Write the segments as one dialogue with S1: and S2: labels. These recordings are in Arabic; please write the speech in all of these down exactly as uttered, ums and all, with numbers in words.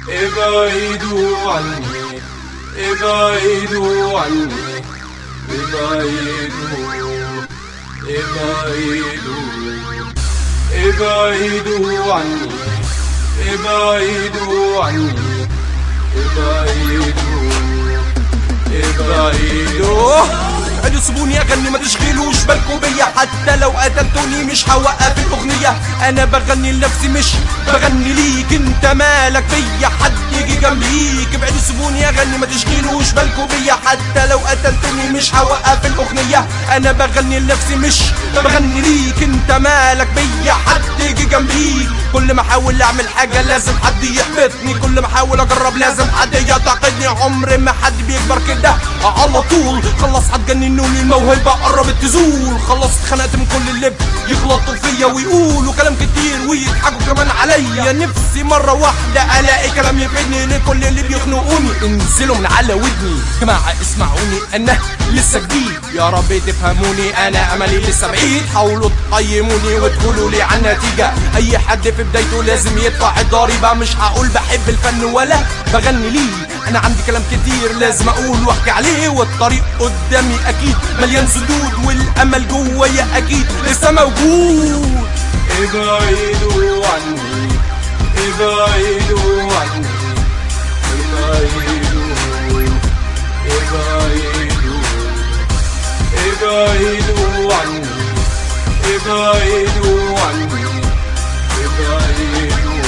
S1: ابعدوا عني ابعدوا عني ابعدوا ابعدوا ابعدوا عني ابعدوا عني ابعدوا ابعدوا ابعدوا سيبوني اغني ما تشغلوش بالكم بيا، حتى لو قتلتوني مش هوقف الاغنيه. انا بغني لنفسي مش بغني ليك، انت مالك بيا حد يجي جنبيك. ابعدوا سيبوني اغني ما تشغلوش بالكم بيا، حتى لو قتلتوني مش هوقف الاغنيه. انا بغني لنفسي مش بغني ليك، انت مالك بيا حد يجي جنبيك. كل ما احاول اعمل حاجه لازم حد يحبطني، كل ما احاول اجرب لازم حد يعتقدني. عمر ما حد بيكبر كده على طول، خلص هتجننوني الموهبه قربت تزول. خلص اتخنقت من كل اللي يغلطوا فيا ويقولوا كلام كتير ويضحكوا كمان عليا. نفسي مره واحده الاقي كلام يفيدني لكل اللي بيخنقوني. انزلوا من على ودني جماعه اسمعوني، انا لسه جديد يا رب تفهموني. انا املي لسه بعيد، حاولوا تقيموني وتقولوا لي عن نتيجه. اي حد في بدايته لازم يدفع الضريبه. مش هقول بحب الفن ولا بغني ليه، انا عندي كلام كتير لازم اقول واحكي عليه. والطريق قدامي اكيد مليان سدود، والامل جوايا اكيد لسه موجود. ابعدوا عني ابعدوا عني ابعدوا ابعدوا ابعدوا عني ابعدوا عني ابعدوا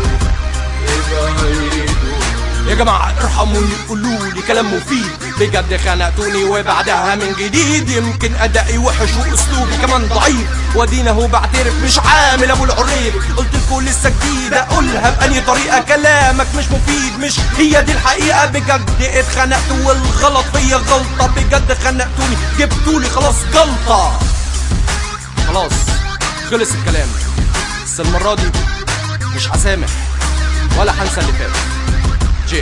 S1: ابعدوا. يا جماعة ارحموني قولولي كلام مفيد، بجد خنقتوني وبعدها من جديد. يمكن ادائي وحش واسلوبي كمان ضعيف، وادينا اهو بعترف مش عامل ابو العريف. قلتلكوا لسه جديد اقولها بأني طريقة، كلامك مش مفيد مش هي دي الحقيقة. بجد اتخنقت والغلط فيا غلطة، بجد خنقتوني جبتولي خلاص جلطة. خلاص خلص الكلام، بس المرة دي مش هسامح ولا هنسى اللي فات. جي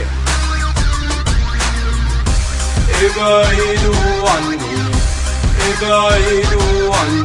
S1: ابعدوا عني ابعدوا عني